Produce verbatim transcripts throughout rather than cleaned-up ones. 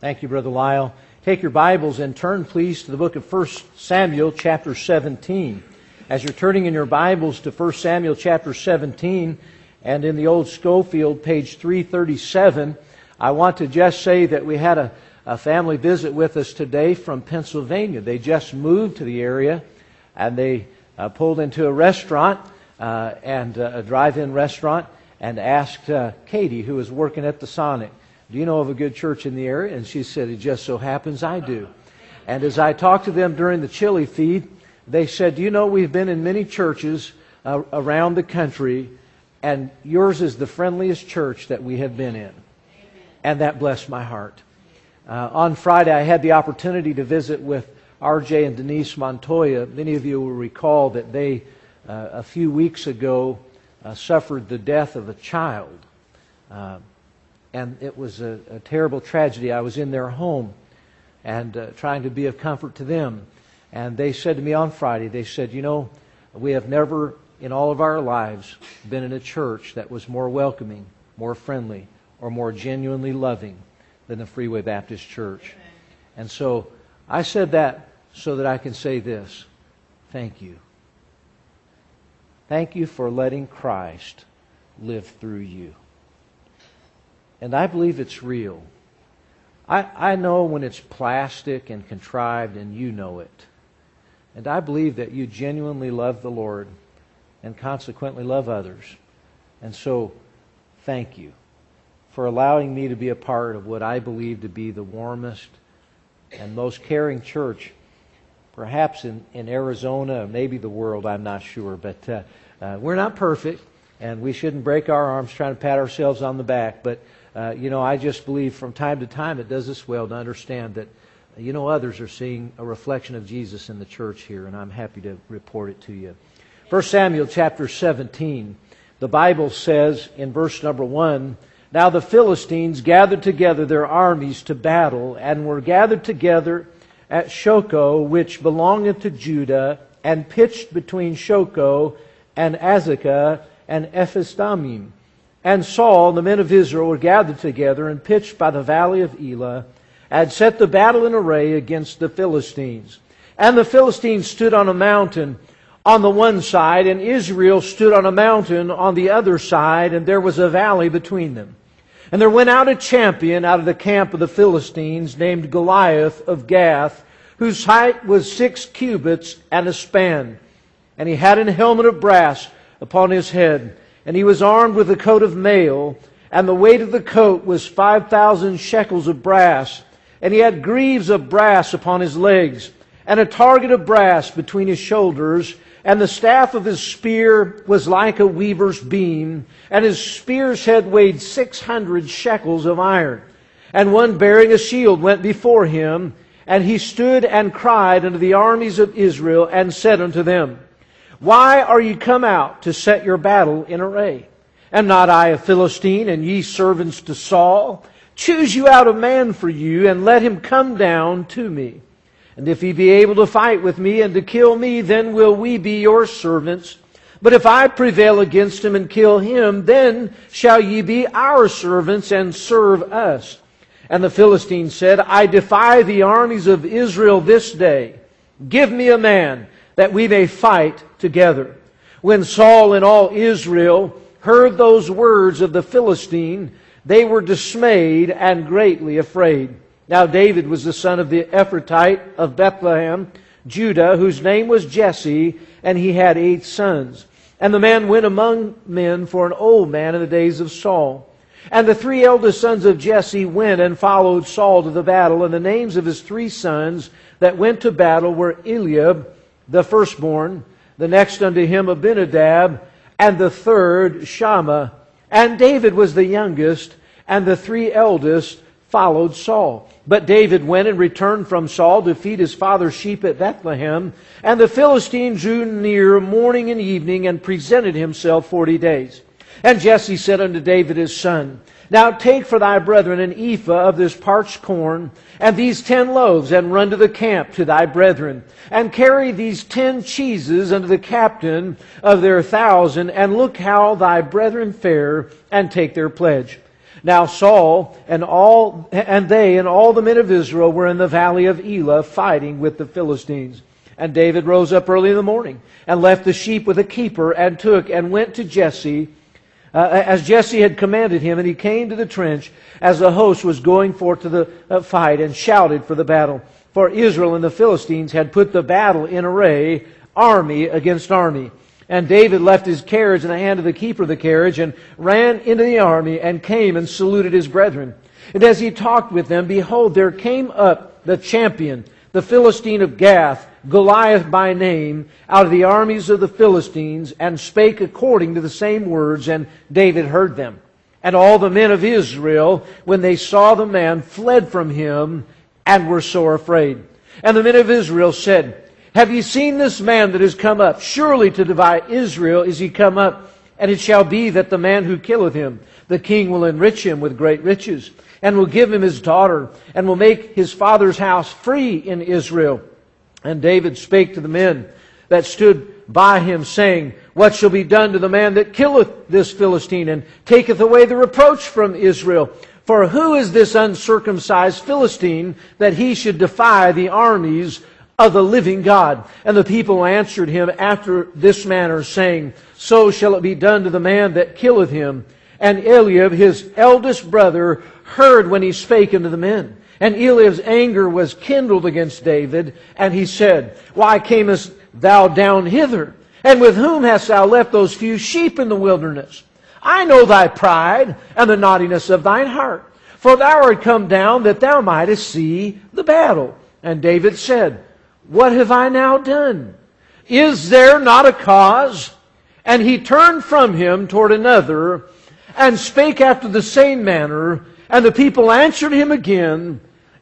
Thank you, Brother Lyle. Take your Bibles and turn, please, to the book of First Samuel, chapter seventeen. As you're turning in your Bibles to First Samuel, chapter seventeen, and in the old Schofield, page three thirty-seven, I want to just say that we had a, a family visit with us today from Pennsylvania. They just moved to the area, and they uh, pulled into a restaurant, uh, and uh, a drive-in restaurant, and asked uh, Katie, who was working at the Sonic, do you know of a good church in the area? And she said, it just so happens I do. And as I talked to them during the chili feed, they said, do you know we've been in many churches uh, around the country, and yours is the friendliest church that we have been in. Amen. And that blessed my heart. Uh, on Friday, I had the opportunity to visit with R J and Denise Montoya. Many of you will recall that they, uh, a few weeks ago, uh, suffered the death of a child. Uh, And it was a, a terrible tragedy. I was in their home and uh, trying to be of comfort to them. And they said to me on Friday, they said, you know, we have never in all of our lives been in a church that was more welcoming, more friendly, or more genuinely loving than the Freeway Baptist Church. And so I said that so that I can say this. Thank you. Thank you for letting Christ live through you. And I believe it's real. I, I know when it's plastic and contrived, and you know it. And I believe that you genuinely love the Lord and consequently love others. And so, thank you for allowing me to be a part of what I believe to be the warmest and most caring church, perhaps in, in Arizona, or maybe the world, I'm not sure. But uh, uh, we're not perfect, and we shouldn't break our arms trying to pat ourselves on the back. But Uh, you know, I just believe from time to time it does us well to understand that, you know, others are seeing a reflection of Jesus in the church here, and I'm happy to report it to you. First Samuel chapter seventeen, the Bible says in verse number one, Now the Philistines gathered together their armies to battle, and were gathered together at Shochoh, which belongeth to Judah, and pitched between Shochoh and Azekah and Ephes-dammim. And Saul and the men of Israel were gathered together and pitched by the valley of Elah, and set the battle in array against the Philistines. And the Philistines stood on a mountain on the one side, and Israel stood on a mountain on the other side, and there was a valley between them. And there went out a champion out of the camp of the Philistines, named Goliath of Gath, whose height was six cubits and a span. And he had an helmet of brass upon his head, and he was armed with a coat of mail, and the weight of the coat was five thousand shekels of brass. And he had greaves of brass upon his legs, and a target of brass between his shoulders. And the staff of his spear was like a weaver's beam, and his spear's head weighed six hundred shekels of iron. And one bearing a shield went before him, and he stood and cried unto the armies of Israel, and said unto them, Why are ye come out to set your battle in array? Am not I a Philistine, and ye servants to Saul? Choose you out a man for you, and let him come down to me. And if he be able to fight with me, and to kill me, then will we be your servants. But if I prevail against him and kill him, then shall ye be our servants, and serve us. And the Philistines said, I defy the armies of Israel this day. Give me a man, that we may fight together. When Saul and all Israel heard those words of the Philistine, they were dismayed and greatly afraid. Now David was the son of the Ephrathite of Bethlehem, Judah, whose name was Jesse, and he had eight sons. And the man went among men for an old man in the days of Saul. And the three eldest sons of Jesse went and followed Saul to the battle, and the names of his three sons that went to battle were Eliab, the firstborn, the next unto him Abinadab, and the third Shammah. And David was the youngest, and the three eldest followed Saul. But David went and returned from Saul to feed his father's sheep at Bethlehem. And the Philistine drew near morning and evening, and presented himself forty days. And Jesse said unto David his son, Now take for thy brethren an ephah of this parched corn, and these ten loaves, and run to the camp to thy brethren, and carry these ten cheeses unto the captain of their thousand, and look how thy brethren fare, and take their pledge. Now Saul and all and they and all the men of Israel were in the valley of Elah fighting with the Philistines. And David rose up early in the morning and left the sheep with a keeper and took and went to Jesse, uh, as Jesse had commanded him. And he came to the trench as the host was going forth to the uh, fight, and shouted for the battle. For Israel and the Philistines had put the battle in array, army against army. And David left his carriage in the hand of the keeper of the carriage, and ran into the army, and came and saluted his brethren. And as he talked with them, behold, there came up the champion, the Philistine of Gath, Goliath by name, out of the armies of the Philistines, and spake according to the same words, and David heard them. And all the men of Israel, when they saw the man, fled from him, and were sore afraid. And the men of Israel said, Have ye seen this man that is come up? Surely to divide Israel is he come up. And it shall be that the man who killeth him, the king will enrich him with great riches, and will give him his daughter, and will make his father's house free in Israel. And David spake to the men that stood by him, saying, What shall be done to the man that killeth this Philistine, and taketh away the reproach from Israel? For who is this uncircumcised Philistine, that he should defy the armies of the living God? And the people answered him after this manner, saying, So shall it be done to the man that killeth him. And Eliab, his eldest brother, heard when he spake unto the men. And Eliab's anger was kindled against David, and he said, Why camest thou down hither? And with whom hast thou left those few sheep in the wilderness? I know thy pride and the naughtiness of thine heart. For thou art come down that thou mightest see the battle. And David said, What have I now done? Is there not a cause? And he turned from him toward another, and spake after the same manner. And the people answered him again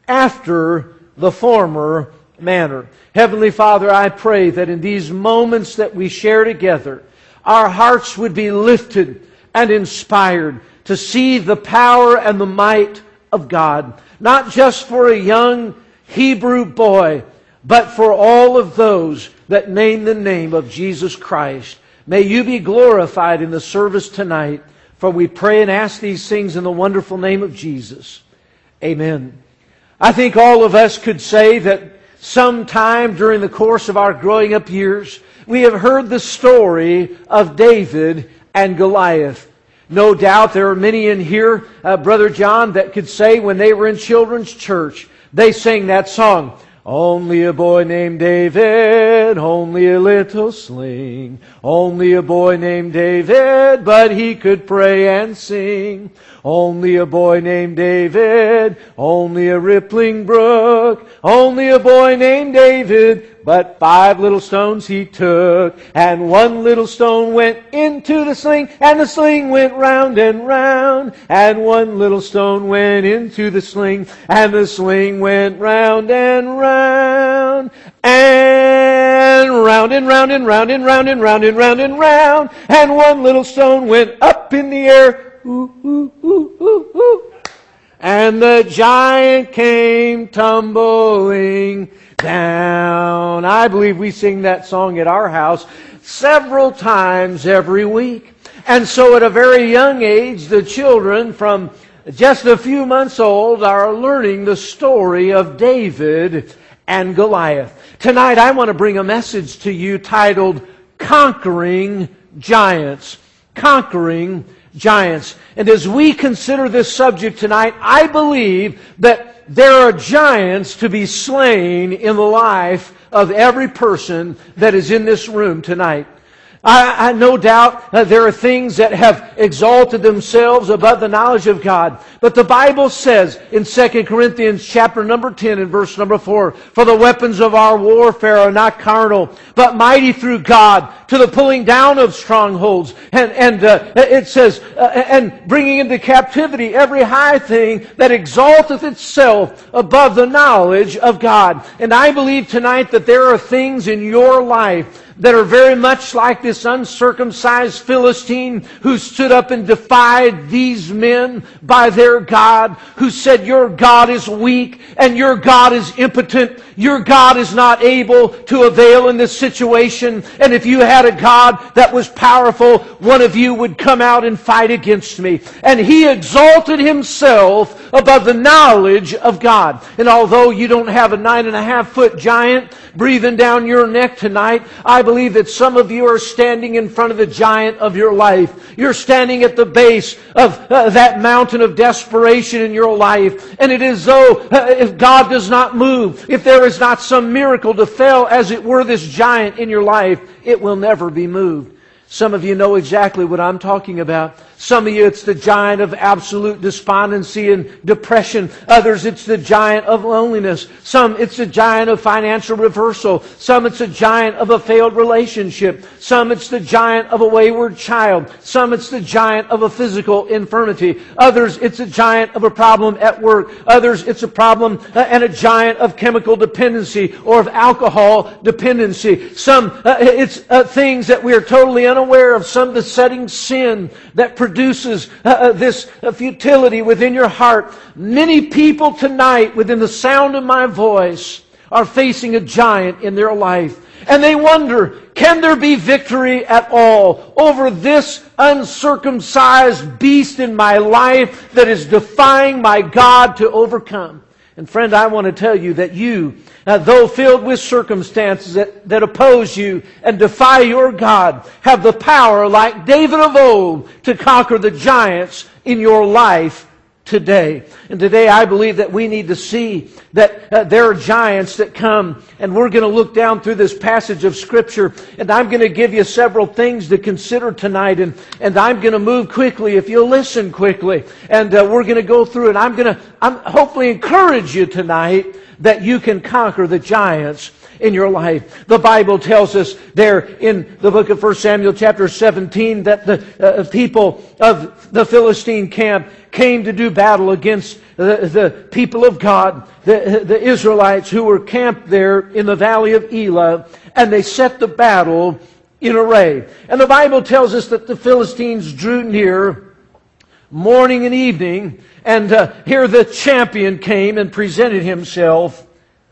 after the former manner. Heavenly Father, I pray that in these moments that we share together, our hearts would be lifted and inspired to see the power and the might of God. Not just for a young Hebrew boy, but for all of those that name the name of Jesus Christ. May you be glorified in the service tonight. For we pray and ask these things in the wonderful name of Jesus. Amen. I think all of us could say that sometime during the course of our growing up years, we have heard the story of David and Goliath. No doubt there are many in here, uh, Brother John, that could say when they were in children's church, they sang that song, Only a boy named David, only a little sling. Only a boy named David, but he could pray and sing. Only a boy named David, only a rippling brook. Only a boy named David, but five little stones he took. And one little stone went into the sling, and the sling went round and round. And one little stone went into the sling, and the sling went round and round. And round and round and round and round and round and round and round. And one little stone went up in the air. Ooh, ooh, ooh, ooh, ooh. And the giant came tumbling down. I believe we sing that song at our house several times every week. And so at a very young age, the children from just a few months old are learning the story of David and Goliath. Tonight I want to bring a message to you titled, Conquering Giants. Conquering Giants. And as we consider this subject tonight, I believe that there are giants to be slain in the life of every person that is in this room tonight. I, I no doubt uh, there are things that have exalted themselves above the knowledge of God. But the Bible says in Second Corinthians chapter number ten and verse number four, For the weapons of our warfare are not carnal, but mighty through God to the pulling down of strongholds. And, and uh, it says, uh, and bringing into captivity every high thing that exalteth itself above the knowledge of God. And I believe tonight that there are things in your life that are very much like this uncircumcised Philistine who stood up and defied these men by their God, who said, your God is weak and your God is impotent. Your God is not able to avail in this situation. And if you had a God that was powerful, one of you would come out and fight against me. And he exalted himself above the knowledge of God. And although you don't have a nine and a half foot giant breathing down your neck tonight, I believe that some of you are standing in front of the giant of your life. You're standing at the base of uh, that mountain of desperation in your life. And it is though uh, if God does not move, if there is not some miracle to fell, as it were, this giant in your life, it will never be moved. Some of you know exactly what I'm talking about. Some of you, it's the giant of absolute despondency and depression. Others, it's the giant of loneliness. Some, it's the giant of financial reversal. Some, it's a giant of a failed relationship. Some, it's the giant of a wayward child. Some, it's the giant of a physical infirmity. Others, it's a giant of a problem at work. Others, it's a problem uh, and a giant of chemical dependency or of alcohol dependency. Some, uh, it's uh, things that we are totally unaware of. Some besetting sin that produces uh, this uh, futility within your heart. Many people tonight, within the sound of my voice, are facing a giant in their life. And they wonder, can there be victory at all over this uncircumcised beast in my life that is defying my God to overcome? And friend, I want to tell you that you, uh, though filled with circumstances that, that oppose you and defy your God, have the power, like David of old, to conquer the giants in your life today. And today I believe that we need to see that uh, there are giants that come, and we're going to look down through this passage of Scripture, and I'm going to give you several things to consider tonight, and, and I'm going to move quickly if you'll listen quickly, and uh, we're going to go through it. I'm going to I'm hopefully encourage you tonight that you can conquer the giants in your life. The Bible tells us there in the book of First Samuel chapter seventeen that the uh, people of the Philistine camp came to do battle against the, the people of God, the, the Israelites who were camped there in the valley of Elah, and they set the battle in array. And the Bible tells us that the Philistines drew near morning and evening, and uh, here the champion came and presented himself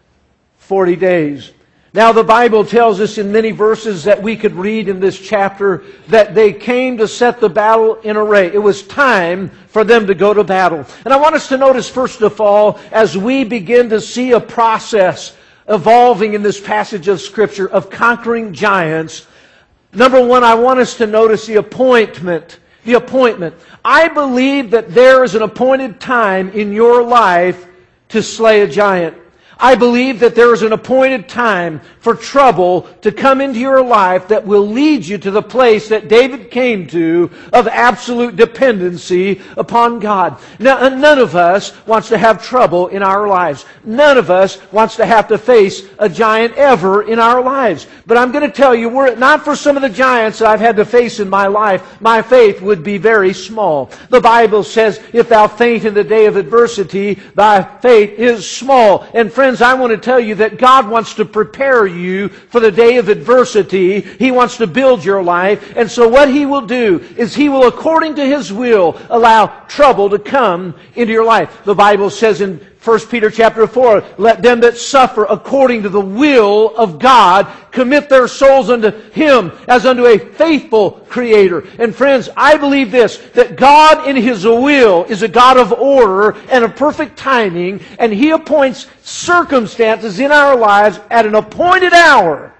forty days. Now the Bible tells us in many verses that we could read in this chapter that they came to set the battle in array. It was time for them to go to battle. And I want us to notice first of all, as we begin to see a process evolving in this passage of Scripture of conquering giants, number one, I want us to notice the appointment. The appointment. I believe that there is an appointed time in your life to slay a giant. I believe that there is an appointed time for trouble to come into your life that will lead you to the place that David came to of absolute dependency upon God. Now, none of us wants to have trouble in our lives. None of us wants to have to face a giant ever in our lives. But I'm going to tell you, were it not for some of the giants that I've had to face in my life, my faith would be very small. The Bible says, if thou faint in the day of adversity, thy faith is small. And friends, I want to tell you that God wants to prepare you for the day of adversity. He wants to build your life. And so what He will do is He will, according to His will, allow trouble to come into your life. The Bible says in First Peter chapter four, let them that suffer according to the will of God commit their souls unto Him as unto a faithful Creator. And friends, I believe this, that God in His will is a God of order and of perfect timing, and He appoints circumstances in our lives at an appointed hour.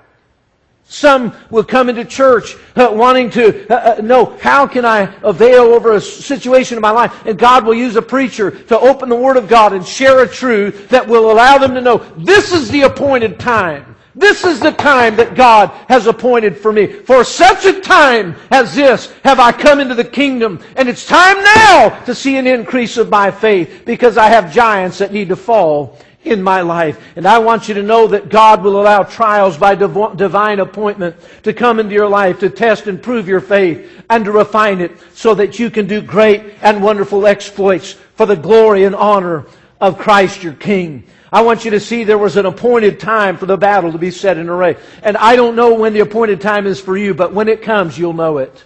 Some will come into church uh, wanting to uh, uh, know, how can I avail over a situation in my life? And God will use a preacher to open the Word of God and share a truth that will allow them to know, this is the appointed time. This is the time that God has appointed for me. For such a time as this have I come into the kingdom. And it's time now to see an increase of my faith, because I have giants that need to fall in my life. And I want you to know that God will allow trials by div- divine appointment to come into your life to test and prove your faith and to refine it so that you can do great and wonderful exploits for the glory and honor of Christ your King. I want you to see there was an appointed time for the battle to be set in array. And I don't know when the appointed time is for you, but when it comes, you'll know it.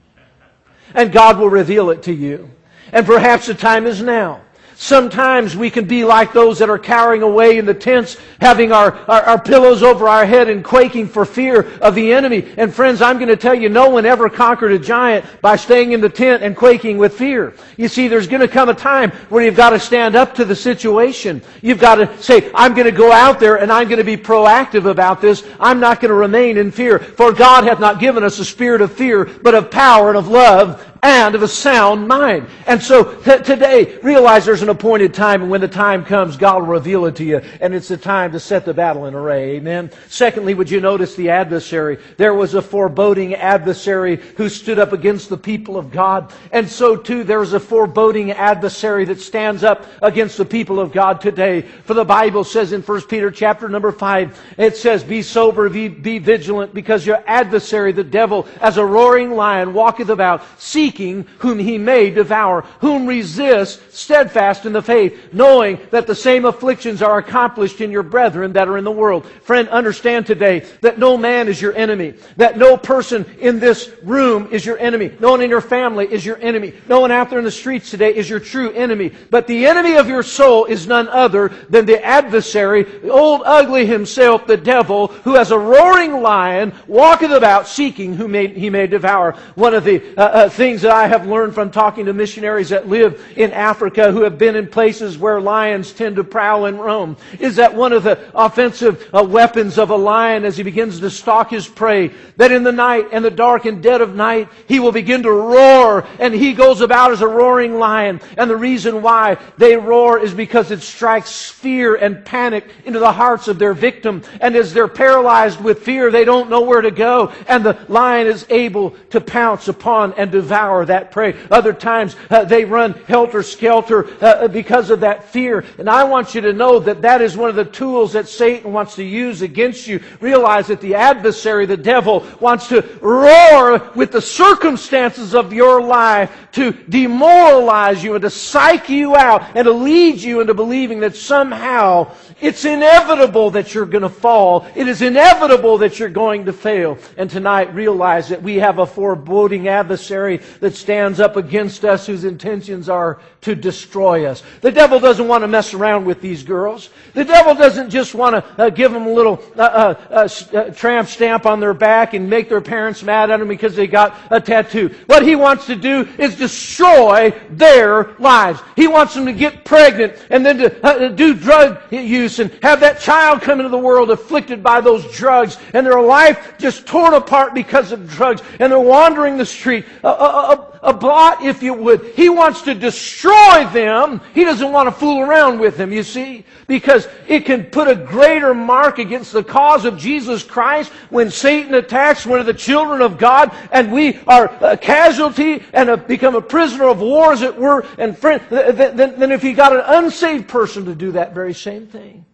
And God will reveal it to you. And perhaps the time is now. Sometimes we can be like those that are cowering away in the tents, having our, our, our pillows over our head and quaking for fear of the enemy. And friends, I'm going to tell you, no one ever conquered a giant by staying in the tent and quaking with fear. You see, there's going to come a time where you've got to stand up to the situation. You've got to say, I'm going to go out there and I'm going to be proactive about this. I'm not going to remain in fear. For God hath not given us a spirit of fear, but of power and of love and of a sound mind. And so t- today, realize there's an appointed time, and when the time comes, God will reveal it to you, and it's the time to set the battle in array. Amen. Secondly, would you notice the adversary? There was a foreboding adversary who stood up against the people of God. And so too, there's a foreboding adversary that stands up against the people of God today. For the Bible says in First Peter chapter number five, it says, Be sober, be, be vigilant, because your adversary, the devil, as a roaring lion, walketh about, seeking whom he may devour, whom resist steadfast in the faith, knowing that the same afflictions are accomplished in your brethren that are in the world. Friend, understand today that no man is your enemy, that no person in this room is your enemy, no one in your family is your enemy, no one out there in the streets today is your true enemy. But the enemy of your soul is none other than the adversary, the old ugly himself, the devil, who as a roaring lion walketh about seeking whom may, he may devour. One of the uh, uh, things that I have learned from talking to missionaries that live in Africa who have been in places where lions tend to prowl and roam is that one of the offensive uh, weapons of a lion as he begins to stalk his prey, that in the night and the dark and dead of night he will begin to roar, and he goes about as a roaring lion. And the reason why they roar is because it strikes fear and panic into the hearts of their victim, and as they're paralyzed with fear, they don't know where to go, and the lion is able to pounce upon and devour that prey. Other times uh, they run helter-skelter uh, because of that fear. And I want you to know that that is one of the tools that Satan wants to use against you. Realize that the adversary, the devil, wants to roar with the circumstances of your life to demoralize you and to psych you out and to lead you into believing that somehow it's inevitable that you're going to fall. It is inevitable that you're going to fail. And tonight, realize that we have a foreboding adversary that stands up against us, whose intentions are to destroy us. The devil doesn't want to mess around with these girls. The devil doesn't just want to uh, give them a little uh, uh, uh, uh, tramp stamp on their back and make their parents mad at them because they got a tattoo. What he wants to do is destroy their lives. He wants them to get pregnant and then to uh, do drug use and have that child come into the world afflicted by those drugs, and their life just torn apart because of drugs, and they're wandering the street. Uh, uh, A, a blot, if you would. He wants to destroy them. He doesn't want to fool around with them, you see, because it can put a greater mark against the cause of Jesus Christ when Satan attacks one of the children of God, and we are a casualty and a, become a prisoner of war, as it were. And friend, then, then if he got an unsaved person to do that very same thing.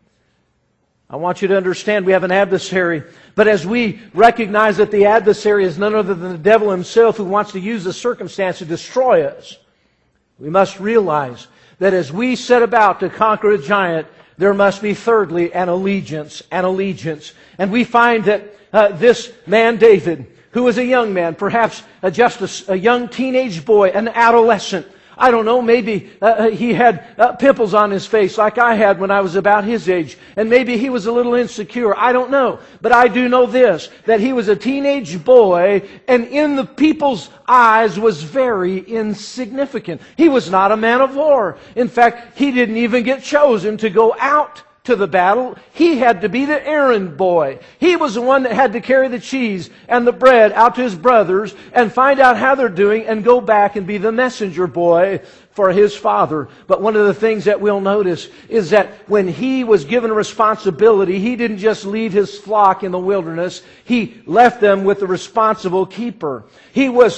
I want you to understand we have an adversary. But as we recognize that the adversary is none other than the devil himself, who wants to use the circumstance to destroy us, we must realize that as we set about to conquer a giant, there must be thirdly an allegiance, an allegiance. And we find that uh, this man David, who was a young man, perhaps uh, just a, a young teenage boy, an adolescent, I don't know, maybe uh, he had uh, pimples on his face like I had when I was about his age. And maybe he was a little insecure. I don't know. But I do know this, that he was a teenage boy and in the people's eyes was very insignificant. He was not a man of war. In fact, he didn't even get chosen to go out to the battle. He had to be the errand boy. He was the one that had to carry the cheese and the bread out to his brothers and find out how they're doing and go back and be the messenger boy for his father. But one of the things that we'll notice is that when he was given a responsibility, he didn't just leave his flock in the wilderness. He left them with a responsible keeper. He was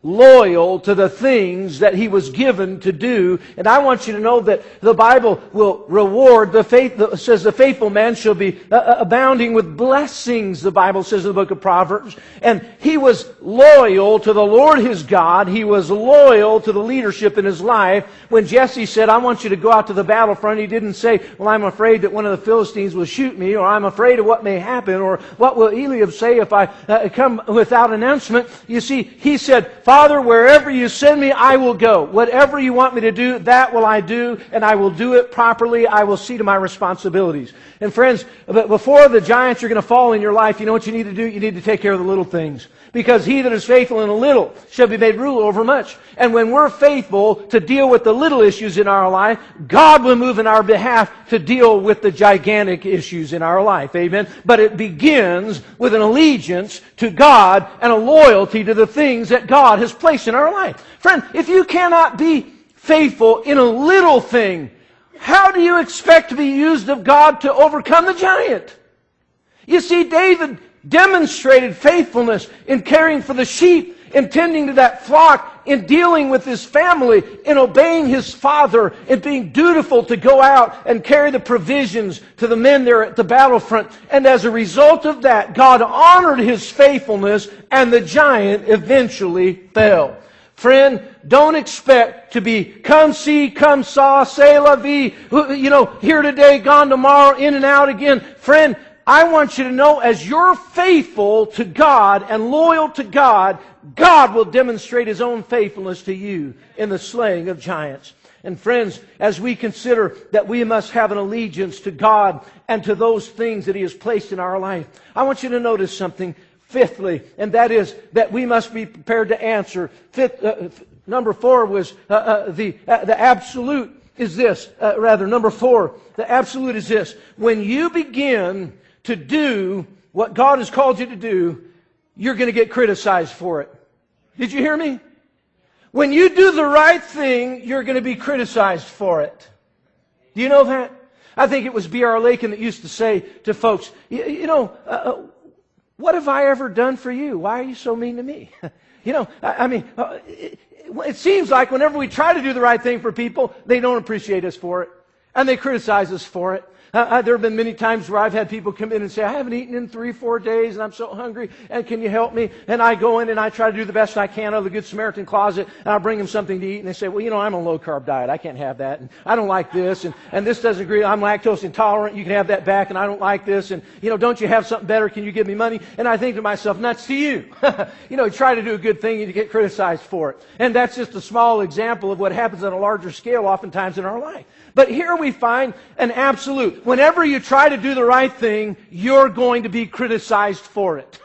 loyal to the things that he was given to do. And I want you to know that the Bible will reward the faith. It says the faithful man shall be uh, abounding with blessings, the Bible says in the book of Proverbs. And he was loyal to the Lord his God. He was loyal to the leadership in his life. When Jesse said, I want you to go out to the battlefront, he didn't say, well, I'm afraid that one of the Philistines will shoot me, or I'm afraid of what may happen, or what will Eliab say if I uh, come without announcement. You see, he said, Father, wherever you send me, I will go. Whatever you want me to do, that will I do, and I will do it properly. I will see to my responsibilities. And friends, before the giants are going to fall in your life, you know what you need to do? You need to take care of the little things. Because he that is faithful in a little shall be made ruler over much. And when we're faithful to deal with the little issues in our life, God will move in our behalf to deal with the gigantic issues in our life. Amen? But it begins with an allegiance to God and a loyalty to the things that God has placed in our life. Friend, if you cannot be faithful in a little thing, how do you expect to be used of God to overcome the giant? You see, David demonstrated faithfulness in caring for the sheep, in tending to that flock, in dealing with his family, in obeying his father, in being dutiful to go out and carry the provisions to the men there at the battlefront. And as a result of that, God honored his faithfulness, and the giant eventually fell. Friend, don't expect to be come see, come saw, say la vie, you know, here today, gone tomorrow, in and out again. Friend, I want you to know, as you're faithful to God and loyal to God, God will demonstrate His own faithfulness to you in the slaying of giants. And friends, as we consider that we must have an allegiance to God and to those things that He has placed in our life, I want you to notice something. Fifthly, and that is that we must be prepared to answer. Fifth, uh, number four was uh, uh, the uh, the absolute is this. Uh, rather, number four, the absolute is this. When you begin to do what God has called you to do, you're going to get criticized for it. Did you hear me? When you do the right thing, you're going to be criticized for it. Do you know that? I think it was B R Lakin that used to say to folks, you, you know, uh, what have I ever done for you? Why are you so mean to me? You know, I, I mean, uh, it, it seems like whenever we try to do the right thing for people, they don't appreciate us for it. And they criticize us for it. Uh, there have been many times where I've had people come in and say, I haven't eaten in three, four days, and I'm so hungry, and can you help me? And I go in and I try to do the best I can out of the Good Samaritan closet, and I bring them something to eat, and they say, well, you know, I'm on a low-carb diet. I can't have that, and I don't like this, and, and this doesn't agree. I'm lactose intolerant. You can have that back, and I don't like this, and, you know, don't you have something better? Can you give me money? And I think to myself, nuts to you. You know, you try to do a good thing, and you get criticized for it. And that's just a small example of what happens on a larger scale oftentimes in our life. But here we find an absolute. Whenever you try to do the right thing, you're going to be criticized for it.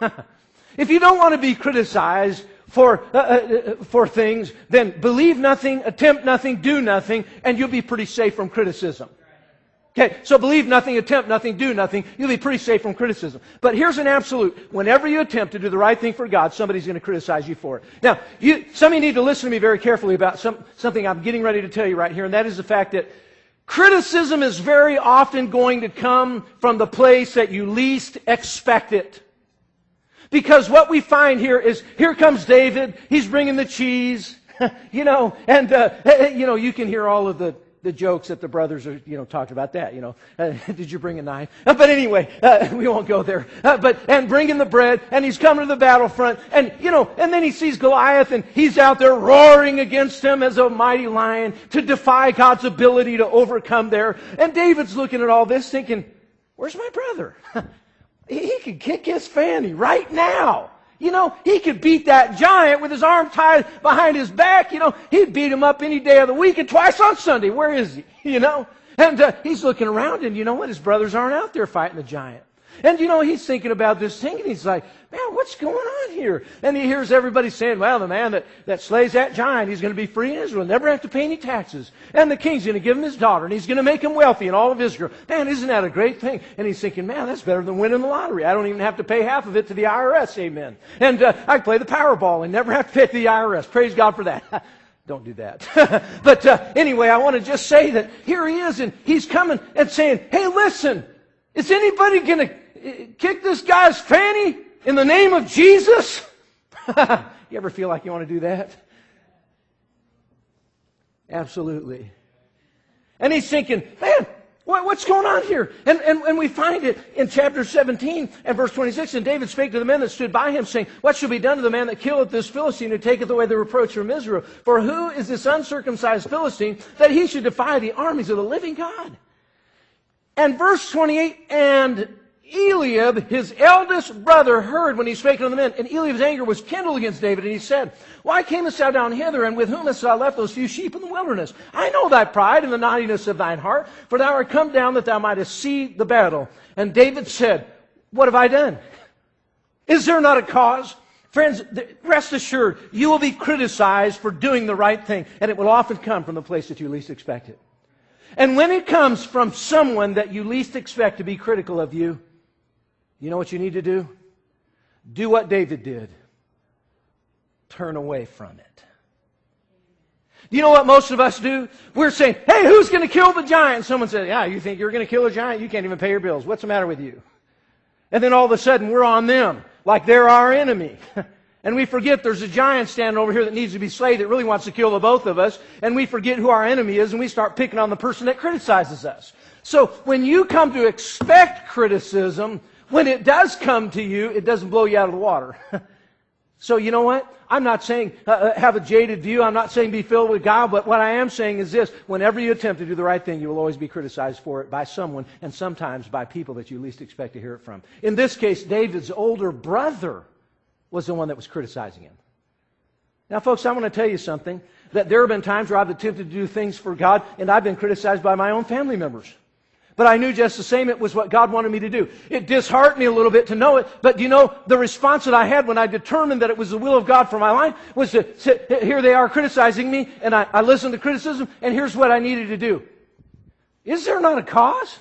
If you don't want to be criticized for uh, uh, for things, then believe nothing, attempt nothing, do nothing, and you'll be pretty safe from criticism. Okay, so believe nothing, attempt nothing, do nothing, you'll be pretty safe from criticism. But here's an absolute. Whenever you attempt to do the right thing for God, somebody's going to criticize you for it. Now, you, some of you need to listen to me very carefully about some, something I'm getting ready to tell you right here, and that is the fact that criticism is very often going to come from the place that you least expect it. Because what we find here is, here comes David, he's bringing the cheese, you know, and, uh, you know, you can hear all of the, the jokes that the brothers are, you know, talked about that, you know. Uh, did you bring a knife? Uh, but anyway, uh, we won't go there. Uh, but, and bringing the bread, and he's coming to the battlefront, and, you know, and then he sees Goliath, and he's out there roaring against him as a mighty lion to defy God's ability to overcome there. And David's looking at all this thinking, where's my brother? he, he could kick his fanny right now. You know, he could beat that giant with his arm tied behind his back. You know, he'd beat him up any day of the week and twice on Sunday. Where is he? You know, and uh, he's looking around, and you know what? His brothers aren't out there fighting the giant. And you know, he's thinking about this thing, and he's like, man, what's going on here? And he hears everybody saying, well, the man that, that slays that giant, he's going to be free in Israel, never have to pay any taxes. And the king's going to give him his daughter, and he's going to make him wealthy in all of Israel. Man, isn't that a great thing? And he's thinking, man, that's better than winning the lottery. I don't even have to pay half of it to the I R S, amen. And uh, I can play the Powerball and never have to pay to the I R S. Praise God for that. Don't do that. But uh, anyway, I want to just say that here he is, and he's coming and saying, hey, listen, is anybody going to kick this guy's fanny in the name of Jesus? You ever feel like you want to do that? Absolutely. And he's thinking, man, what, what's going on here? And, and, and we find it in chapter seventeen and verse twenty-six. And David spake to the men that stood by him, saying, what shall be done to the man that killeth this Philistine, who taketh away the reproach from Israel? For who is this uncircumcised Philistine, that he should defy the armies of the living God? And verse twenty-eight, and Eliab, his eldest brother, heard when he spake unto the men. And Eliab's anger was kindled against David, and he said, why camest thou down hither, and with whom hast thou left those few sheep in the wilderness? I know thy pride and the naughtiness of thine heart, for thou art come down that thou mightest see the battle. And David said, what have I done? Is there not a cause? Friends, rest assured, you will be criticized for doing the right thing, and it will often come from the place that you least expect it. And when it comes from someone that you least expect to be critical of you, you know what you need to do? Do what David did. Turn away from it. Do you know what most of us do? We're saying, hey, who's going to kill the giant? Someone says, yeah, you think you're going to kill a giant? You can't even pay your bills. What's the matter with you? And then all of a sudden we're on them like they're our enemy. And we forget there's a giant standing over here that needs to be slayed that really wants to kill the both of us. And we forget who our enemy is, and we start picking on the person that criticizes us. So when you come to expect criticism, when it does come to you, it doesn't blow you out of the water. So you know what? I'm not saying uh, have a jaded view. I'm not saying be filled with God. But what I am saying is this. Whenever you attempt to do the right thing, you will always be criticized for it by someone, and sometimes by people that you least expect to hear it from. In this case, David's older brother was the one that was criticizing him. Now, folks, I want to tell you something. That there have been times where I've attempted to do things for God, and I've been criticized by my own family members. But I knew just the same it was what God wanted me to do. It disheartened me a little bit to know it. But you know, the response that I had when I determined that it was the will of God for my life was to say, here they are criticizing me, and I, I listened to criticism, and here's what I needed to do. Is there not a cause?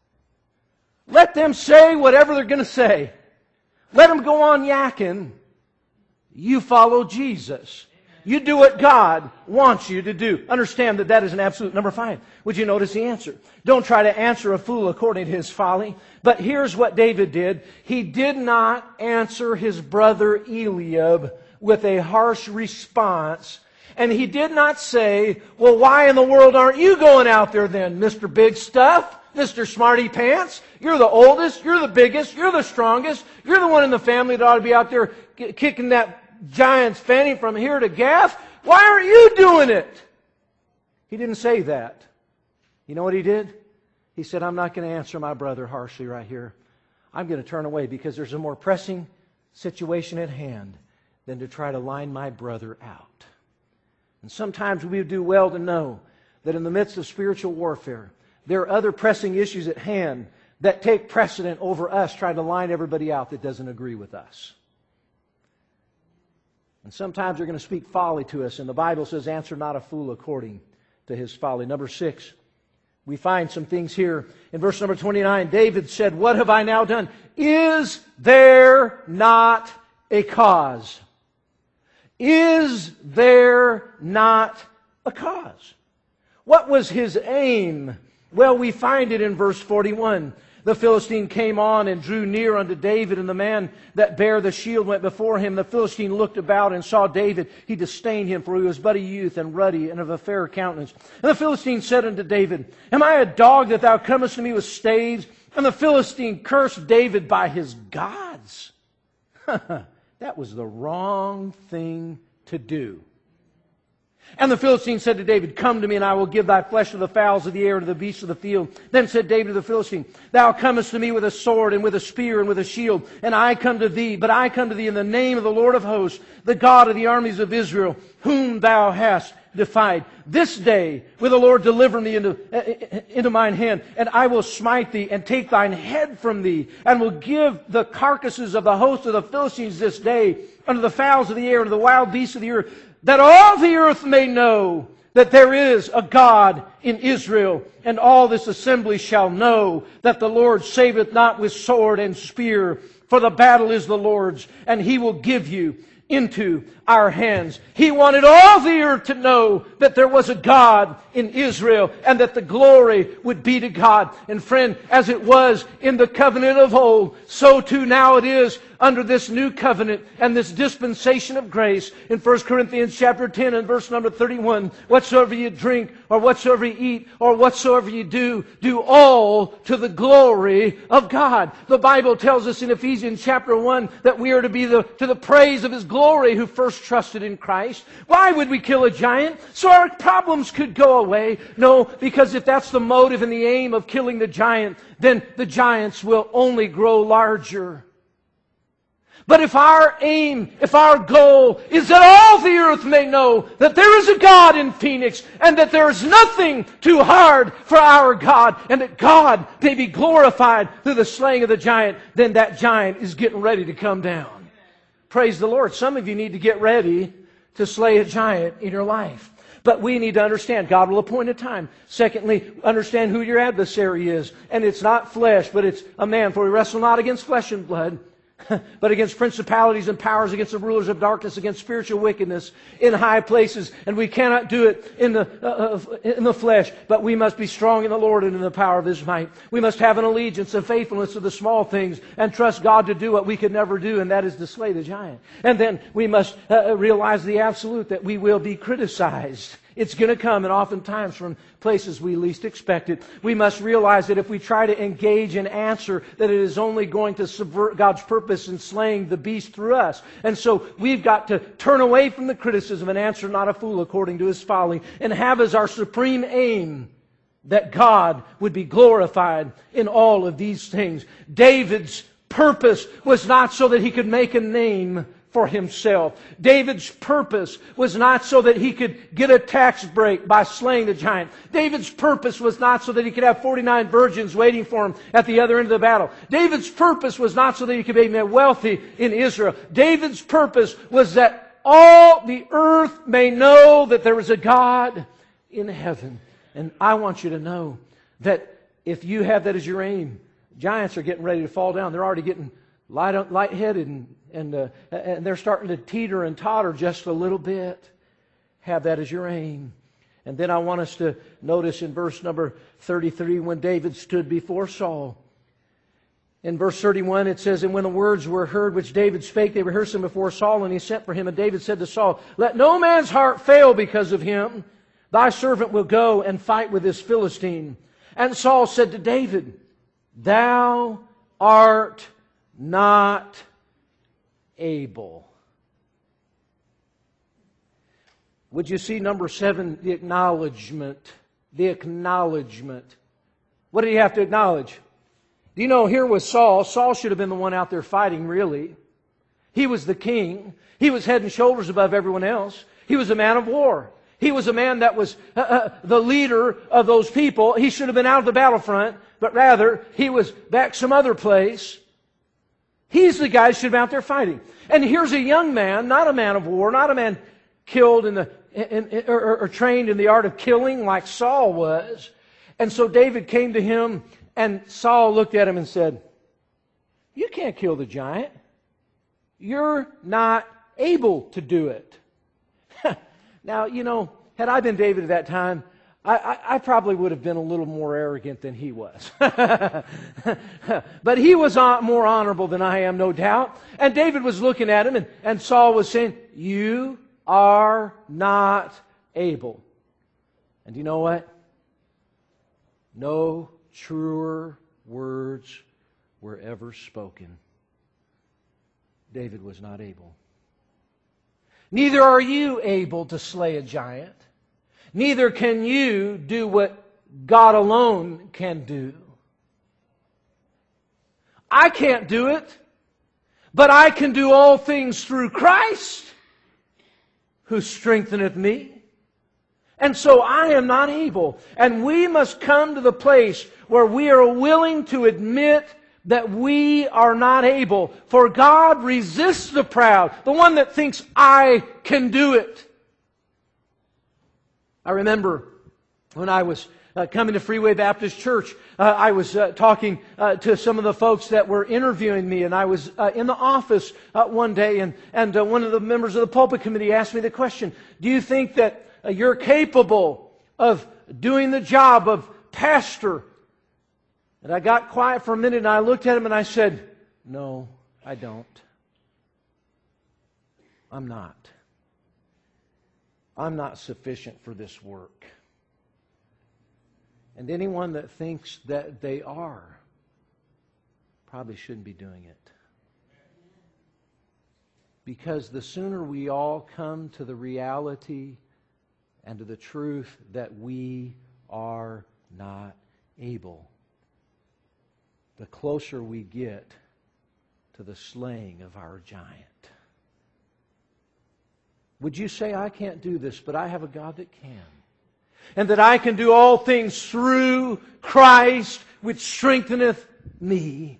Let them say whatever they're going to say. Let them go on yakking. You follow Jesus. You do what God wants you to do. Understand that that is an absolute. Number five. Would you notice the answer? Don't try to answer a fool according to his folly. But here's what David did. He did not answer his brother Eliab with a harsh response. And he did not say, well, why in the world aren't you going out there then, Mister Big Stuff? Mister Smarty Pants? You're the oldest. You're the biggest. You're the strongest. You're the one in the family that ought to be out there kicking that giant's fanny from here to Gath. Why aren't you doing it? He didn't say that. You know what he did? He said, I'm not going to answer my brother harshly right here. I'm going to turn away because there's a more pressing situation at hand than to try to line my brother out. And sometimes we do well to know that in the midst of spiritual warfare, there are other pressing issues at hand that take precedent over us trying to line everybody out that doesn't agree with us. And sometimes they're going to speak folly to us. And the Bible says, answer not a fool according to his folly. Number six, we find some things here. In verse number twenty-nine, David said, what have I now done? Is there not a cause? Is there not a cause? What was his aim? Well, we find it in verse forty-one. The Philistine came on and drew near unto David, and the man that bare the shield went before him. The Philistine looked about and saw David. He disdained him, for he was but a youth and ruddy and of a fair countenance. And the Philistine said unto David, am I a dog that thou comest to me with staves? And the Philistine cursed David by his gods. That was the wrong thing to do. And the Philistine said to David, come to me, and I will give thy flesh to the fowls of the air and to the beasts of the field. Then said David to the Philistine, thou comest to me with a sword and with a spear and with a shield, and I come to thee, but I come to thee in the name of the Lord of hosts, the God of the armies of Israel, whom thou hast defied. This day will the Lord deliver me into, uh, into mine hand, and I will smite thee and take thine head from thee, and will give the carcasses of the host of the Philistines this day unto the fowls of the air and to the wild beasts of the earth, that all the earth may know that there is a God in Israel, and all this assembly shall know that the Lord saveth not with sword and spear, for the battle is the Lord's, and He will give you into our hands. He wanted all the earth to know that there was a God in Israel, and that the glory would be to God. And friend, as it was in the covenant of old, so too now it is under this new covenant and this dispensation of grace. In First Corinthians chapter ten and verse number thirty-one, whatsoever you drink or whatsoever you eat or whatsoever you do, do all to the glory of God. The Bible tells us in Ephesians chapter one that we are to be the, to the praise of His glory who first trusted in Christ. Why would we kill a giant? So our problems could go away? No, because if that's the motive and the aim of killing the giant, then the giants will only grow larger. But if our aim, if our goal is that all the earth may know that there is a God in Phoenix and that there is nothing too hard for our God and that God may be glorified through the slaying of the giant, then that giant is getting ready to come down. Praise the Lord. Some of you need to get ready to slay a giant in your life. But we need to understand God will appoint a time. Secondly, understand who your adversary is. And it's not flesh, but it's a man. For we wrestle not against flesh and blood, but against principalities and powers, against the rulers of darkness, against spiritual wickedness in high places. And we cannot do it in the uh, in the flesh, but we must be strong in the Lord and in the power of His might. We must have an allegiance and faithfulness to the small things and trust God to do what we could never do, and that is to slay the giant. And then we must uh, realize the absolute, that we will be criticized. It's going to come, and oftentimes from places we least expect it. We must realize that if we try to engage and answer, that it is only going to subvert God's purpose in slaying the beast through us. And so we've got to turn away from the criticism and answer not a fool according to his folly, and have as our supreme aim that God would be glorified in all of these things. David's purpose was not so that he could make a name for himself. David's purpose was not so that he could get a tax break by slaying the giant. David's purpose was not so that he could have forty-nine virgins waiting for him at the other end of the battle. David's purpose was not so that he could be made wealthy in Israel. David's purpose was that all the earth may know that there is a God in heaven. And I want you to know that if you have that as your aim, giants are getting ready to fall down. They're already getting light, lightheaded and And, uh, and they're starting to teeter and totter just a little bit. Have that as your aim. And then I want us to notice in verse number thirty-three, when David stood before Saul. In verse thirty-one it says, and when the words were heard which David spake, they rehearsed them before Saul, and he sent for him. And David said to Saul, let no man's heart fail because of him. Thy servant will go and fight with this Philistine. And Saul said to David, thou art not able. Would you see number seven, the acknowledgement? The acknowledgement. What did he have to acknowledge? Do you know, here was Saul. Saul should have been the one out there fighting, really. He was the king. He was head and shoulders above everyone else. He was a man of war. He was a man that was uh, uh, the leader of those people. He should have been out of the battlefront, but rather he was back some other place. He's the guy who should have been out there fighting. And here's a young man, not a man of war, not a man killed in the in, in, or, or trained in the art of killing like Saul was. And so David came to him, and Saul looked at him and said, you can't kill the giant. You're not able to do it. Now, you know, had I been David at that time, I, I, I probably would have been a little more arrogant than he was. But he was more honorable than I am, no doubt. And David was looking at him, and, and Saul was saying, you are not able. And you know what? No truer words were ever spoken. David was not able. Neither are you able to slay a giant. Neither can you do what God alone can do. I can't do it, but I can do all things through Christ, who strengtheneth me. And so I am not able. And we must come to the place where we are willing to admit that we are not able. For God resists the proud, the one that thinks I can do it. I remember when I was uh, coming to Freeway Baptist Church, uh, I was uh, talking uh, to some of the folks that were interviewing me, and I was uh, in the office uh, one day, and, and uh, one of the members of the pulpit committee asked me the question, do you think that uh, you're capable of doing the job of pastor? And I got quiet for a minute, and I looked at him and I said, no, I don't. I'm not. I'm not sufficient for this work. And anyone that thinks that they are probably shouldn't be doing it. Because the sooner we all come to the reality and to the truth that we are not able, the closer we get to the slaying of our giant. Would you say, I can't do this, but I have a God that can? And that I can do all things through Christ, which strengtheneth me.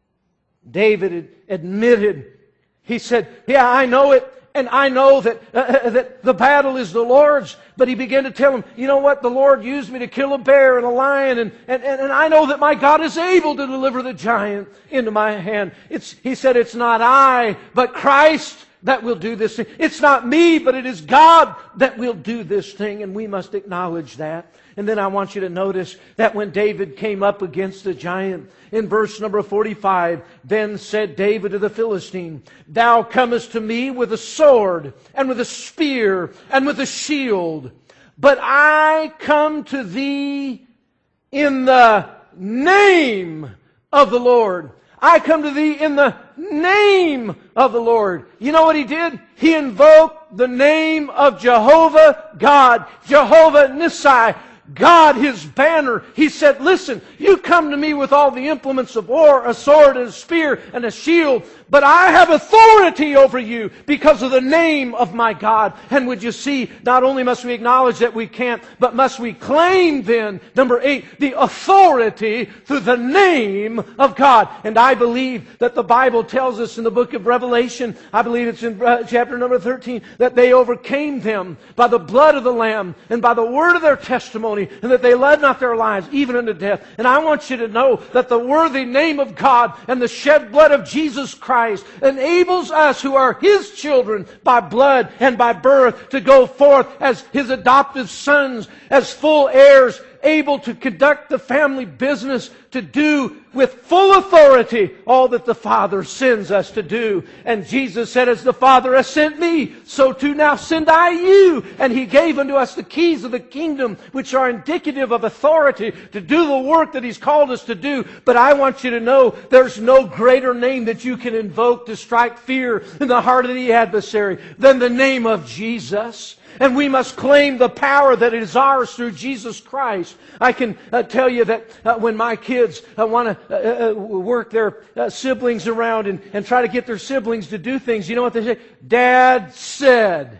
David admitted, he said, yeah, I know it, and I know that, uh, that the battle is the Lord's. But he began to tell him, you know what, the Lord used me to kill a bear and a lion, and, and, and I know that my God is able to deliver the giant into my hand. It's, he said, it's not I, but Christ that will do this thing. It's not me, but it is God that will do this thing, and we must acknowledge that. And then I want you to notice that when David came up against the giant, in verse number forty-five, then said David to the Philistine, Thou comest to me with a sword, and with a spear, and with a shield, but I come to thee in the name of the Lord. I come to thee in the name of the Lord. You know what he did? He invoked the name of Jehovah God, Jehovah Nissi, God, His banner. He said, listen, you come to me with all the implements of war, a sword and a spear and a shield, but I have authority over you because of the name of my God. And would you see, not only must we acknowledge that we can't, but must we claim then, number eight, the authority through the name of God. And I believe that the Bible tells us in the book of Revelation, I believe it's in uh, chapter number thirteen, that they overcame them by the blood of the Lamb and by the word of their testimony, and that they led not their lives even unto death. And I want you to know that the worthy name of God and the shed blood of Jesus Christ enables us who are His children by blood and by birth to go forth as His adoptive sons, as full heirs, able to conduct the family business, to do with full authority all that the Father sends us to do. And Jesus said, as the Father has sent me, so too now send I you. And He gave unto us the keys of the kingdom, which are indicative of authority to do the work that He's called us to do. But I want you to know there's no greater name that you can invoke to strike fear in the heart of the adversary than the name of Jesus. And we must claim the power that is ours through Jesus Christ. I can uh, tell you that uh, when my kids uh, want to uh, uh, work their uh, siblings around and, and try to get their siblings to do things, you know what they say? Dad said.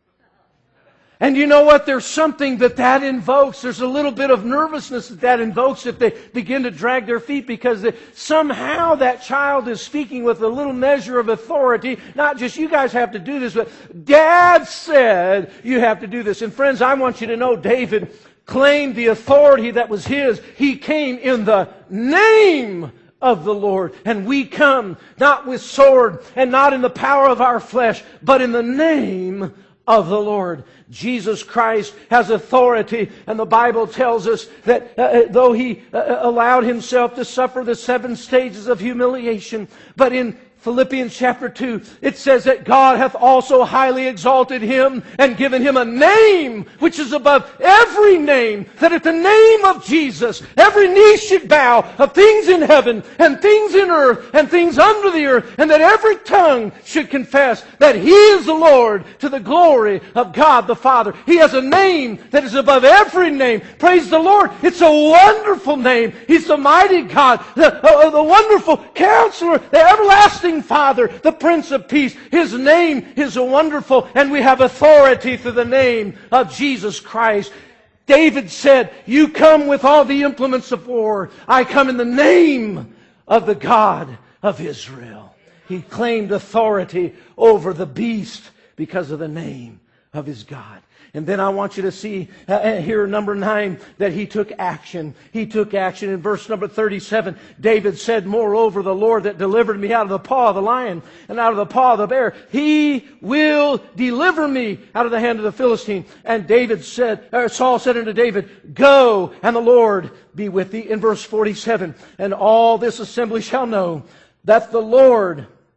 And you know what? There's something that that invokes. There's a little bit of nervousness that that invokes if they begin to drag their feet, because they, somehow that child is speaking with a little measure of authority. Not just, you guys have to do this, but Dad said you have to do this. And friends, I want you to know David claimed the authority that was his. He came in the name of the Lord. And we come not with sword and not in the power of our flesh, but in the name of the Lord. Jesus Christ has authority, and the Bible tells us that uh, though He uh, allowed Himself to suffer the seven stages of humiliation, but in Philippians chapter two, it says that God hath also highly exalted Him and given Him a name which is above every name, that at the name of Jesus every knee should bow, of things in heaven and things in earth and things under the earth, and that every tongue should confess that He is the Lord, to the glory of God the Father. He has a name that is above every name. Praise the Lord. It's a wonderful name. He's the mighty God, the, uh, the wonderful Counselor, the everlasting Father, the Prince of Peace. His name is wonderful, and we have authority through the name of Jesus Christ. David said, you come with all the implements of war. I come in the name of the God of Israel. He claimed authority over the beast because of the name of his God. And then I want you to see uh, here, number nine, that he took action. He took action. In verse number thirty-seven, David said, moreover, the Lord that delivered me out of the paw of the lion and out of the paw of the bear, He will deliver me out of the hand of the Philistine. And David said, or Saul said unto David, go, and the Lord be with thee. In verse forty-seven, and all this assembly shall know that the Lord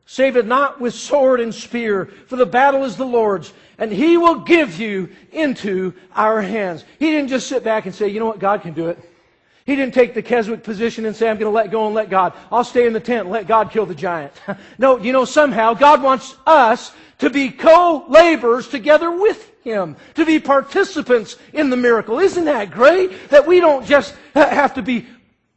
Save it not with sword and spear, for the battle is the Lord's, and He will give you into our hands. He didn't just sit back and say, you know what, God can do it. He didn't take the Keswick position and say, I'm going to let go and let God. I'll stay in the tent and let God kill the giant. No, you know, somehow God wants us to be co-laborers together with Him, to be participants in the miracle. Isn't that great? That we don't just have to be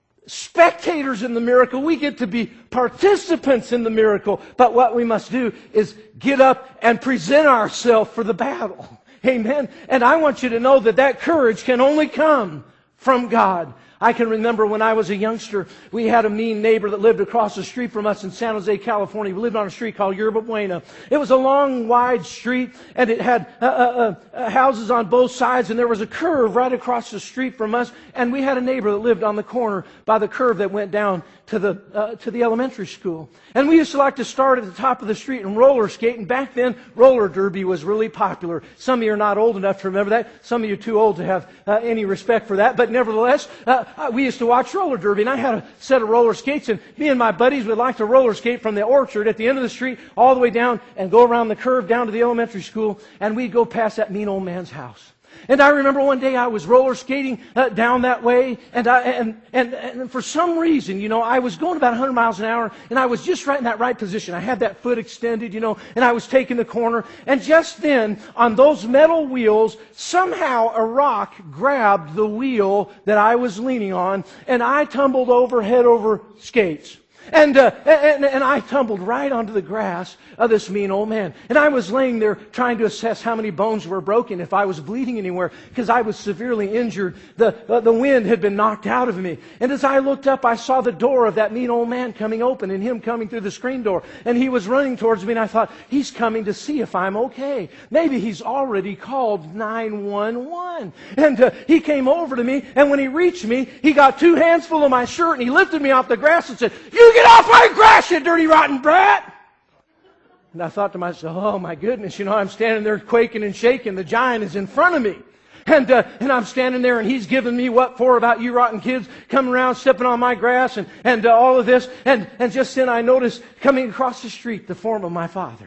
spectators in the miracle. We get to be participants in the miracle. But what we must do is get up and present ourselves for the battle. Amen. And I want you to know that that courage can only come from God. I can remember when I was a youngster, we had a mean neighbor that lived across the street from us in San Jose, California. We lived on a street called Yerba Buena. It was a long, wide street, and it had uh, uh, uh, houses on both sides, and there was a curve right across the street from us. And we had a neighbor that lived on the corner by the curve that went down to the uh, to the elementary school. And we used to like to start at the top of the street and roller skate. And back then, roller derby was really popular. Some of you are not old enough to remember that. Some of you are too old to have uh, any respect for that. But nevertheless, uh, we used to watch roller derby. And I had a set of roller skates. And me and my buddies would like to roller skate from the orchard at the end of the street all the way down and go around the curve down to the elementary school. And we'd go past that mean old man's house. And I remember one day I was roller skating uh, down that way, and, I, and, and, and for some reason, you know, I was going about one hundred miles an hour, and I was just right in that right position. I had that foot extended, you know, and I was taking the corner. And just then, on those metal wheels, somehow a rock grabbed the wheel that I was leaning on, and I tumbled over head over skates. And, uh, and and I tumbled right onto the grass of this mean old man. And I was laying there trying to assess how many bones were broken, if I was bleeding anywhere, because I was severely injured. The, uh, the wind had been knocked out of me. And as I looked up, I saw the door of that mean old man coming open and him coming through the screen door. And he was running towards me, and I thought, he's coming to see if I'm okay. Maybe he's already called nine one one. And uh, he came over to me, and when he reached me, he got two hands full of my shirt, and he lifted me off the grass and said, "You get off my grass, you dirty rotten brat!" And I thought to myself, oh my goodness, you know, I'm standing there quaking and shaking. The giant is in front of me. And uh, and I'm standing there, and he's giving me what for about you rotten kids coming around, stepping on my grass, and, and uh, all of this. And, and just then I noticed coming across the street the form of my father.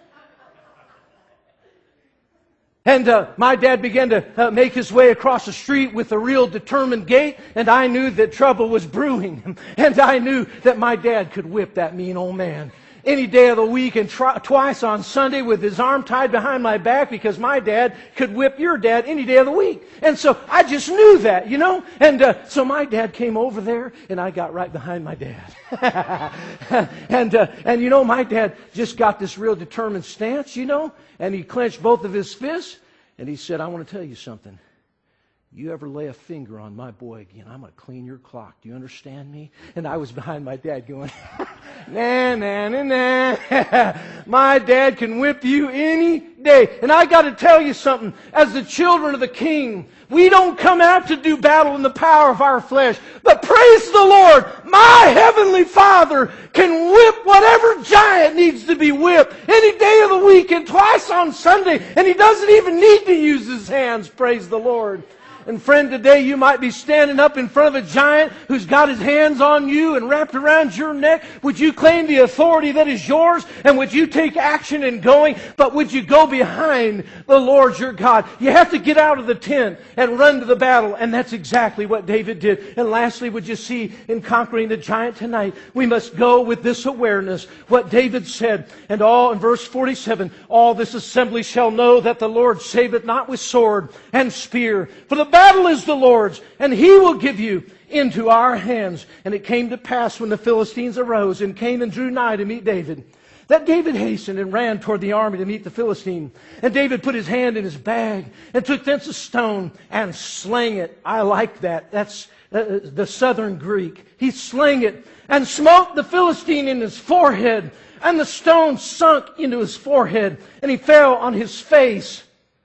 And uh, my dad began to uh, make his way across the street with a real determined gait, and I knew that trouble was brewing. And I knew that my dad could whip that mean old man any day of the week, and try, twice on Sunday with his arm tied behind my back, because my dad could whip your dad any day of the week. And so I just knew that, you know. And uh, so my dad came over there, and I got right behind my dad. and uh, and you know, my dad just got this real determined stance, you know. And he clenched both of his fists, and he said, "I want to tell you something. You ever lay a finger on my boy again, I'm going to clean your clock. Do you understand me?" And I was behind my dad going, nah, nah, nah, nah. My dad can whip you any day. And I got to tell you something. As the children of the King, we don't come out to do battle in the power of our flesh. But praise the Lord, my Heavenly Father can whip whatever giant needs to be whipped any day of the week and twice on Sunday. And He doesn't even need to use His hands. Praise the Lord. And friend, today you might be standing up in front of a giant who's got his hands on you and wrapped around your neck. Would you claim the authority that is yours? And would you take action in going? But would you go behind the Lord your God? You have to get out of the tent and run to the battle. And that's exactly what David did. And lastly, would you see in conquering the giant tonight, we must go with this awareness. What David said, and all in verse forty-seven, all this assembly shall know that the Lord saveth not with sword and spear. For the battle is the Lord's, and He will give you into our hands. And it came to pass when the Philistines arose and came and drew nigh to meet David, that David hastened and ran toward the army to meet the Philistine. And David put his hand in his bag and took thence a stone and slang it. I like that. That's uh, the southern Greek. He slang it and smote the Philistine in his forehead. And the stone sunk into his forehead, and he fell on his face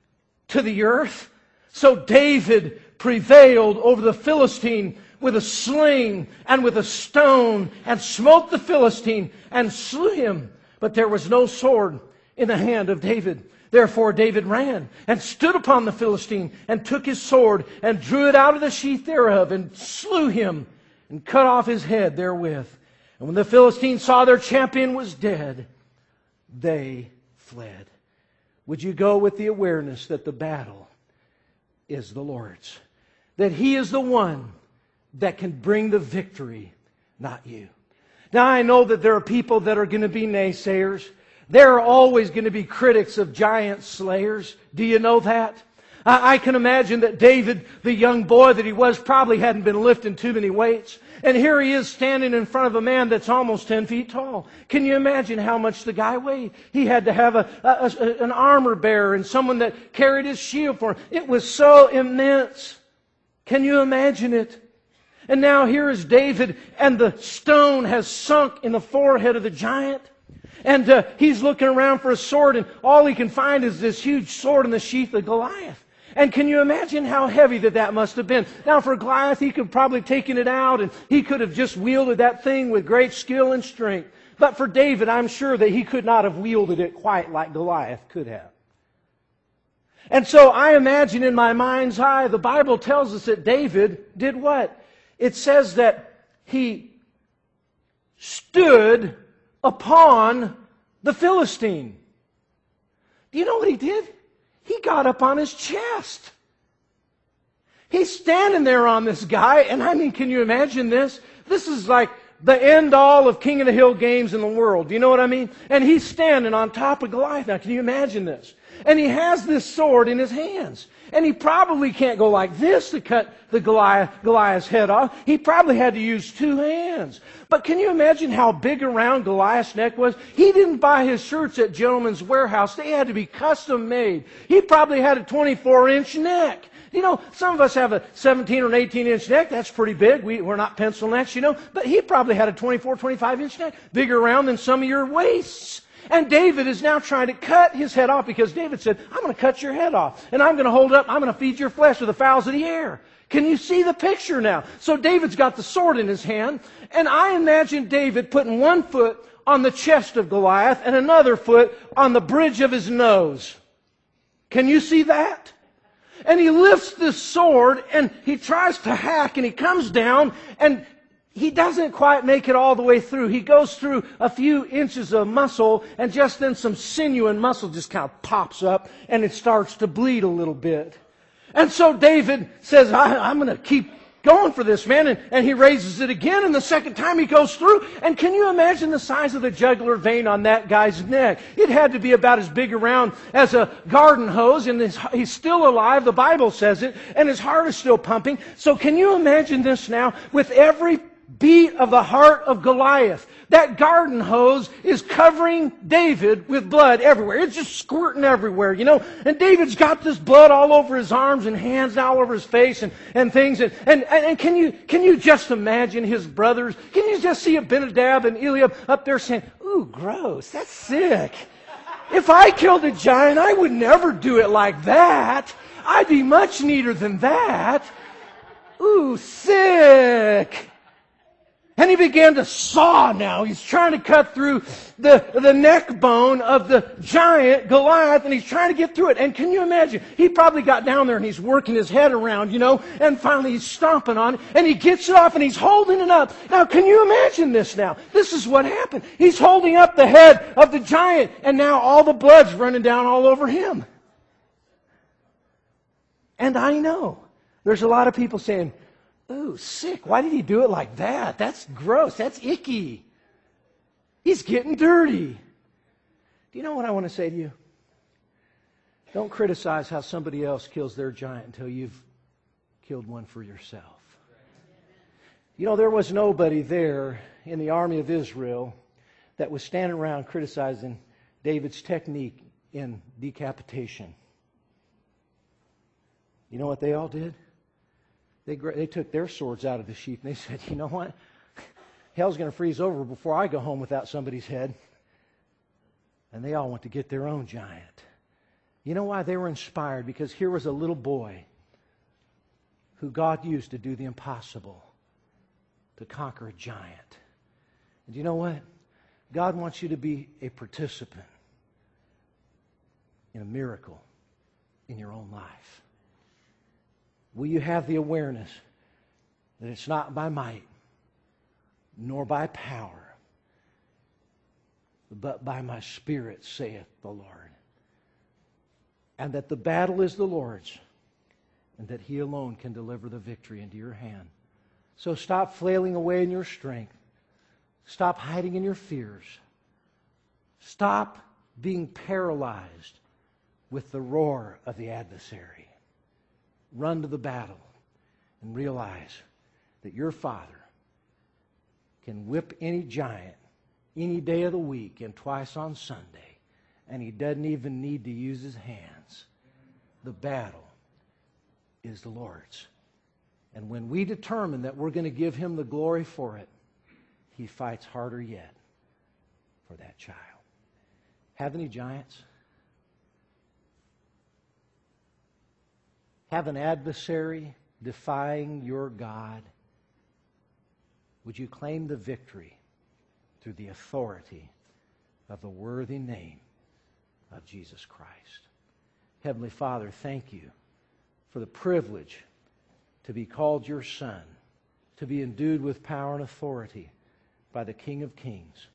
to the earth. So David prevailed over the Philistine with a sling and with a stone, and smote the Philistine and slew him. But there was no sword in the hand of David. Therefore David ran and stood upon the Philistine, and took his sword and drew it out of the sheath thereof, and slew him and cut off his head therewith. And when the Philistines saw their champion was dead, they fled. Would you go with the awareness that the battle is the Lord's? That He is the one that can bring the victory, not you. Now I know that there are people that are going to be naysayers. There are always going to be critics of giant slayers. Do you know that? I, I can imagine that David, the young boy that he was, probably hadn't been lifting too many weights. And here he is standing in front of a man that's almost ten feet tall. Can you imagine how much the guy weighed? He had to have a, a, a, an armor bearer and someone that carried his shield for him. It was so immense. Can you imagine it? And now here is David, and the stone has sunk in the forehead of the giant. And uh, he's looking around for a sword, and all he can find is this huge sword in the sheath of Goliath. And can you imagine how heavy that that must have been? Now for Goliath, he could probably taken it out, and he could have just wielded that thing with great skill and strength. But for David, I'm sure that he could not have wielded it quite like Goliath could have. And so I imagine in my mind's eye, the Bible tells us that David did what? It says that he stood upon the Philistine. Do you know what he did? He got up on his chest. He's standing there on this guy, and I mean, can you imagine this? This is like the end all of King of the Hill games in the world. Do you know what I mean? And he's standing on top of Goliath. Now, can you imagine this? And he has this sword in his hands. And he probably can't go like this to cut the Goliath, Goliath's head off. He probably had to use two hands. But can you imagine how big around Goliath's neck was? He didn't buy his shirts at Gentleman's Warehouse. They had to be custom made. He probably had a twenty-four inch neck. You know, some of us have a seventeen or an eighteen inch neck. That's pretty big. We, we're not pencil necks, you know. But he probably had a twenty-four, twenty-five inch neck. Bigger around than some of your waists. And David is now trying to cut his head off because David said, I'm going to cut your head off. And I'm going to hold up, I'm going to feed your flesh with the fowls of the air. Can you see the picture now? So David's got the sword in his hand. And I imagine David putting one foot on the chest of Goliath and another foot on the bridge of his nose. Can you see that? And he lifts this sword and he tries to hack and he comes down and he doesn't quite make it all the way through. He goes through a few inches of muscle and just then some sinew and muscle just kind of pops up and it starts to bleed a little bit. And so David says, I, I'm going to keep going for this, man. And, and he raises it again, and the second time he goes through. And can you imagine the size of the jugular vein on that guy's neck? It had to be about as big around as a garden hose, and his, he's still alive, the Bible says it, and his heart is still pumping. So can you imagine this now? With every beat of the heart of Goliath, that garden hose is covering David with blood everywhere. It's just squirting everywhere, you know. And David's got this blood all over his arms and hands, all over his face and, and things. And, and, and can you can you just imagine his brothers? Can you just see Abinadab and Eliab up there saying, ooh, gross, that's sick. If I killed a giant, I would never do it like that. I'd be much neater than that. Ooh, sick. And he began to saw now. He's trying to cut through the, the neck bone of the giant Goliath, and he's trying to get through it. And can you imagine? He probably got down there and he's working his head around, you know, and finally he's stomping on it, and he gets it off and he's holding it up. Now, can you imagine this now? This is what happened. He's holding up the head of the giant, and now all the blood's running down all over him. And I know there's a lot of people saying, ooh, sick. Why did he do it like that? That's gross. That's icky. He's getting dirty. Do you know what I want to say to you? Don't criticize how somebody else kills their giant until you've killed one for yourself. You know, there was nobody there in the army of Israel that was standing around criticizing David's technique in decapitation. You know what they all did? They, they took their swords out of the sheath and they said, you know what? Hell's going to freeze over before I go home without somebody's head. And they all went to get their own giant. You know why they were inspired? Because here was a little boy who God used to do the impossible, to conquer a giant. And you know what? God wants you to be a participant in a miracle in your own life. Will you have the awareness that it's not by might nor by power, but by my Spirit, saith the Lord. And that the battle is the Lord's, and that He alone can deliver the victory into your hand. So stop flailing away in your strength. Stop hiding in your fears. Stop being paralyzed with the roar of the adversary. Run to the battle and realize that your Father can whip any giant any day of the week and twice on Sunday, and He doesn't even need to use His hands. The battle is the Lord's. And when we determine that we're going to give Him the glory for it, He fights harder yet for that child. Have any giants? Have an adversary defying your God? Would you claim the victory through the authority of the worthy name of Jesus Christ? Heavenly Father, thank You for the privilege to be called Your Son, to be endued with power and authority by the King of Kings.